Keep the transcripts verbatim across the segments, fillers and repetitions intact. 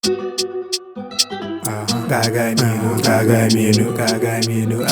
Gaga minu, gaga minu, gaga minu,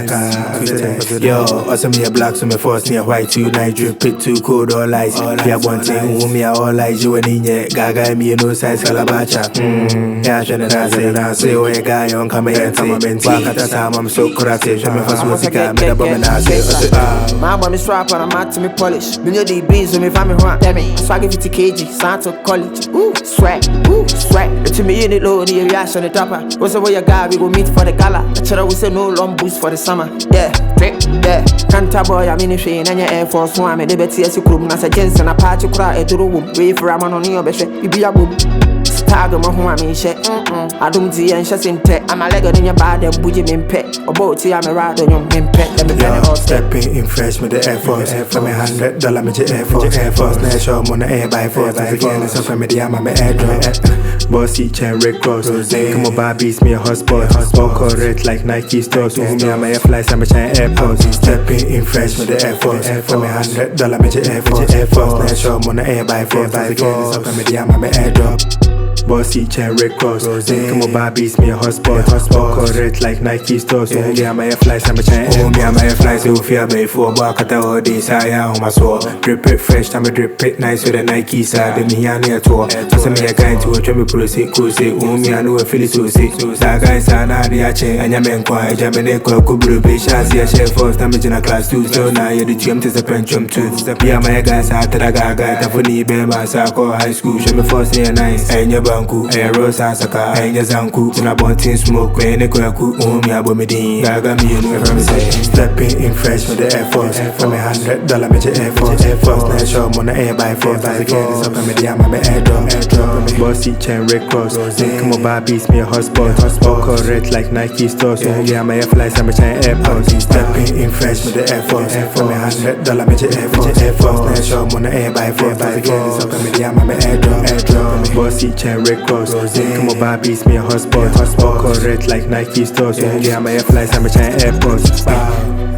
azaka. Yo, also me a black, so me force me a white, two night drip, pit too cold, all lights. Yeah, one thing, who me a all like you and in gaga minu, size calabacha. Hmm, yeah, shouldn't I say, and I say, oh, a guy on come here, come on, Benti. Back at the time, I'm so crazy, show me first music, I made a bomb and I say, my bomb is strap and I'm out to me polish. Me know the beans, so me family run. Swaggy fifty kilograms, Santo College. Ooh, swag, ooh, swag. To me, in it low, the reaction, the topper. What's over your guy, we go meet for the gala. Actually, we say no long boost for the summer. Yeah, drip, yeah. Canta boy, I'm in the train, and your Air Force One. Me, the betty as you could, as a Jensen, a party cry, a true room. Wait for a man on your best, you be a boom. Tag my home, I mean, shit. I don't see and she's in tech. I'm a leg on your body, and bougie in pet. Or both, I'm a ride on your min pet. Let me plan it all. Stepping in fresh with the Air Force. For me, hundred dollar, me Air Force. Air Force, now show on the air by force. Again, it's up for me, I'm a air drop. Bossy chain, Red Cross. Come on, Barbies, me a hotspot. Hotspot correct like Nike stores. Who me, I'm a air flights, I'm a chain airport. Stepping in fresh with the Air Force. For me, hundred dollar, me Air Force. Air Force, now show on the air by force. Again, it's up for me, I'm a air drop. Bossy chain, Red Cross. Come on, Barbies, me a hotspot. Hotspot correct like Nike stores. So me, I'm a air flights, I'm a chain. Oh, me, I'm a air flights. So fear me for back at all days. I am on my soul. Drip it fresh, I'm a drip it nice with a Nike side. Then me, I'm near tour. So me, a guy to a try me pull a sick cruise. Oh, me, I know a Philly so sick. So that guy's an idea chain. And your men quiet. Jamaica, Kubru, Bishas, yeah, share first. I'm in a class two. So now you're the gym to the Pentium two. Yeah, my guys out to the guy. Tafuni, Bema, Sako, high school. Show me first year nice. And your banku, and Rosa Saka, and your Zanku. And I bought in smoke, when they quack, oh, me, I bought me din. Gaga me, and I'm saying. Stepping in fresh with the Air Force. For me, hundred dollar, me Air Force. Air Force, now show on the air by force. Again, it's up for me, I'm a air drop. Bossy chain, Red Cross. Come on, Barbies, me a hotspot. Hotspot correct like Nike stores. So yeah, I'm a air flights, I'm a chain airport. Stepping in fresh with the Air Force. For me, hundred dollar, me Air Force. Air Force, now show on the air by force. Again, it's up for me, I'm a air drop. Bossy chain, Red Cross. Come on, Barbies, me a hotspot. Hotspot correct like Nike stores. So yeah, I'm a air flights, I'm a chain airport.